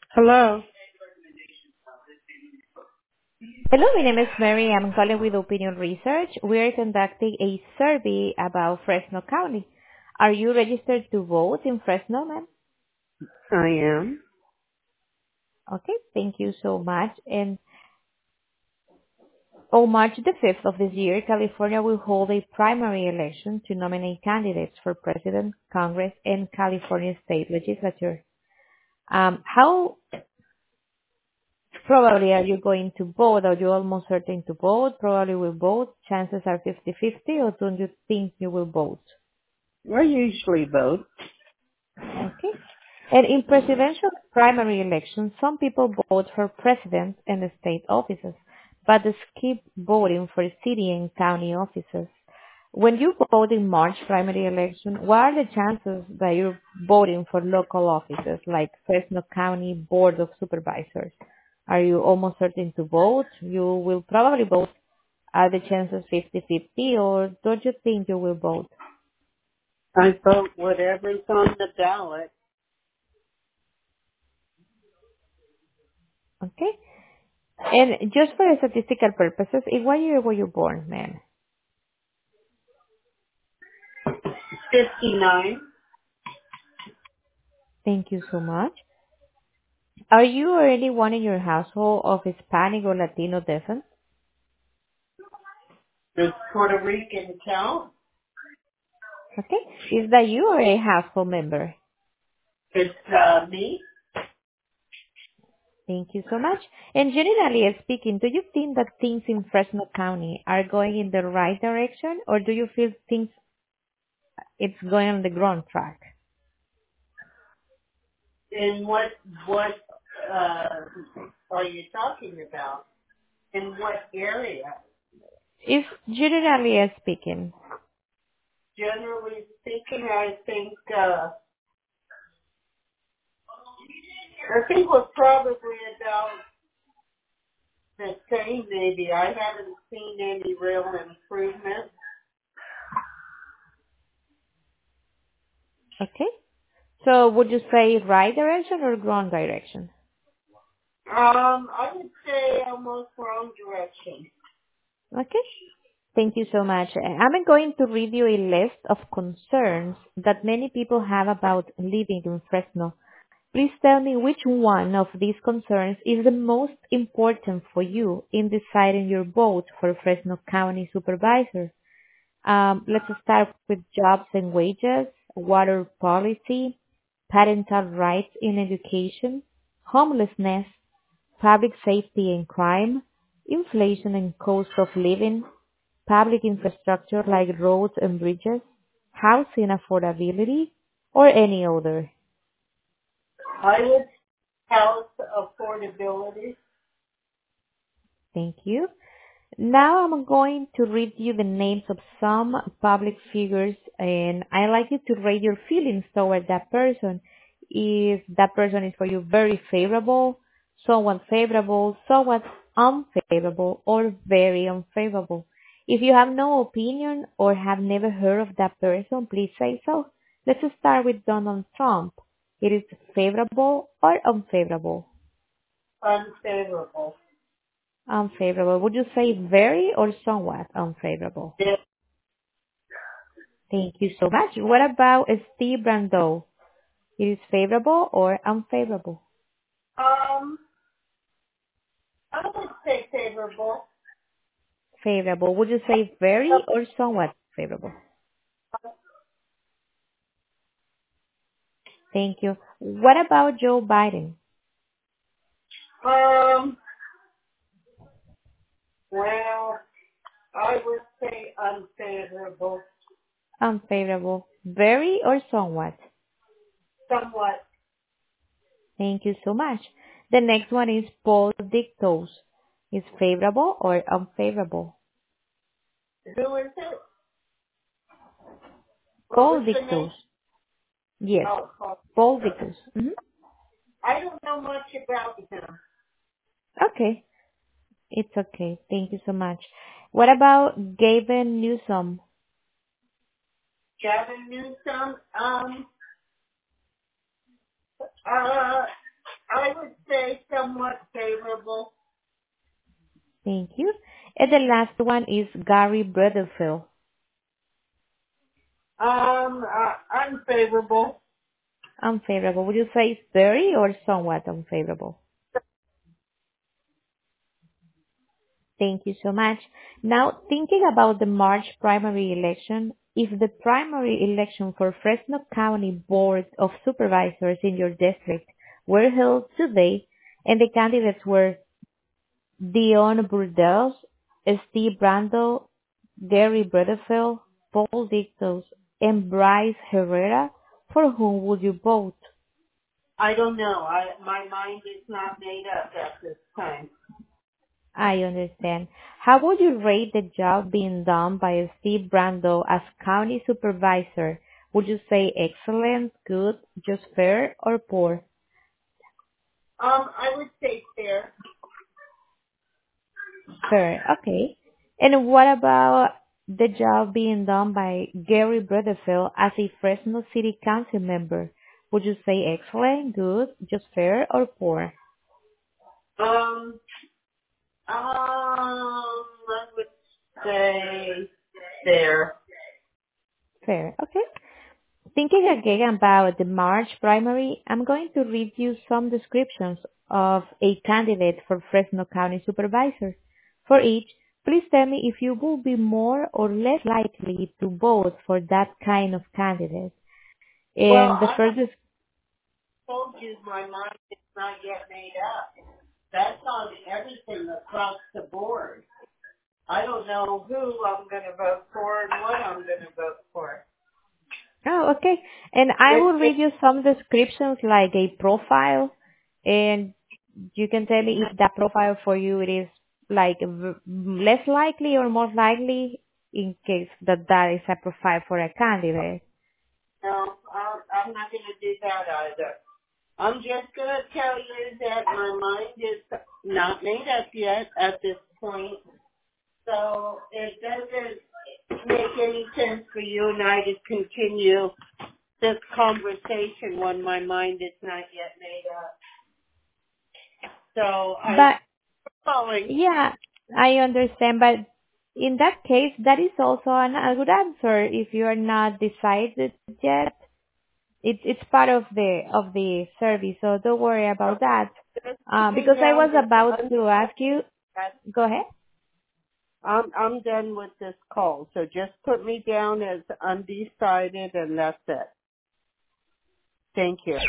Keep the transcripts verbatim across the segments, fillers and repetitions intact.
Hello. Hello, my name is Mary. I'm calling with Opinion Research. We are conducting a survey about Fresno County. Are you registered to vote in Fresno, ma'am? I am. Okay, thank you so much. And on March the fifth of this year, California will hold a primary election to nominate candidates for President, Congress, and California State Legislature. Um, how probably are you going to vote? Are you almost certain to vote? Probably will vote. Chances are fifty-fifty, or don't you think you will vote? I usually vote. Okay. And in presidential primary elections, some people vote for president and the state offices, but they skip voting for city and county offices. When you vote in March primary election, what are the chances that you're voting for local offices like Fresno County Board of Supervisors? Are you almost certain to vote? You will probably vote. Are the chances fifty-fifty, or don't you think you will vote? I vote whatever's on the ballot. Okay. And just for statistical purposes, in what year were you born, ma'am? fifty-nine. Thank you so much. Are you or anyone in your household of Hispanic or Latino descent? Does Puerto Rican count? Okay. Is that you or a household member? It's uh, me. Thank you so much. And generally speaking, do you think that things in Fresno County are going in the right direction, or do you feel things it's going on the wrong track? And what what uh, are you talking about? In what area? If generally speaking, Generally speaking, I think uh, I think we're probably about the same. Maybe I haven't seen any real improvement. okay. So would you say right direction or wrong direction? Um, I would say almost wrong direction. Okay. Thank you so much. I'm going to read you a list of concerns that many people have about living in Fresno. Please tell me which one of these concerns is the most important for you in deciding your vote for Fresno County Supervisor. Um, let's start with jobs and wages, water policy, parental rights in education, homelessness, public safety and crime, inflation and cost of living, public infrastructure like roads and bridges, housing affordability, or any other. I would house affordability. Thank you. Now I'm going to read you the names of some public figures, and I like you to rate your feelings toward that person. If that person is for you very favorable, somewhat favorable, somewhat unfavorable, or very unfavorable. If you have no opinion or have never heard of that person, please say so. Let's start with Donald Trump. It is favorable or unfavorable? Unfavorable. Unfavorable. Would you say very or somewhat unfavorable? Yeah. Thank you so much. What about Steve Brando? It is favorable or unfavorable? Um, I would say favorable. Favorable. Would you say very or somewhat favorable? Thank you. What about Joe Biden? Um, well, I would say unfavorable. Unfavorable. Very or somewhat? Somewhat. Thank you so much. The next one is Paul Dictos. Is favorable or unfavorable? Who is it? What Paul was the name? Dictos. Yes, Oh, Paul. Paul Dictos. Mhm. I don't know much about him. Okay. It's okay. Thank you so much. What about Gavin Newsom? Gavin Newsom. Um, uh, I would somewhat favorable. Thank you. And the last one is Gary Brotherfield. Um, uh, unfavorable. Unfavorable. Would you say it's very or somewhat unfavorable? Thank you so much. Now, thinking about the March primary election, if the primary election for Fresno County Board of Supervisors in your district were held today, and the candidates were Dion Burdels, Steve Brando, Gary Brederfield, Paul Dictos, and Bryce Herrera, for whom would you vote? I don't know. I my mind is not made up at this time. I understand. How would you rate the job being done by Steve Brando as county supervisor? Would you say excellent, good, just fair, or poor? Um, I would say fair. Fair, okay. And what about the job being done by Gary Brotherfield as a Fresno City Council member? Would you say excellent, good, just fair, or poor? Um, um, I would say fair. Fair, okay. Thinking again about the March primary, I'm going to read you some descriptions of a candidate for Fresno County Supervisor. For each, please tell me if you will be more or less likely to vote for that kind of candidate. Well, And the I first is, told you my mind is not yet made up. That's on everything across the board. I don't know who I'm going to vote for and what I'm going to vote for. oh, okay. And I It, will it, read you some descriptions like a profile, and you can tell me if that profile for you it is like v- less likely or more likely in case that that is a profile for a candidate. no, I'm, I'm not going to do that either. I'm just going to tell you that my mind is not made up yet at this point. So it doesn't make any sense for you and I to continue this conversation when my mind is not yet made up. So I'm But calling. yeah, I understand. But in that case, that is also an, a good answer if you are not decided yet. It's it's part of the of the service, so don't worry about that. Just Uh, put me because I down was as about to ask you. undecided. Go ahead. I'm I'm done with this call. So just put me down as undecided, and that's it. Thank you.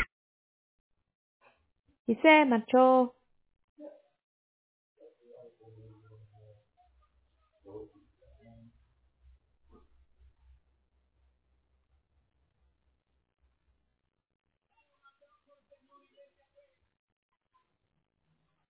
Y se marchó.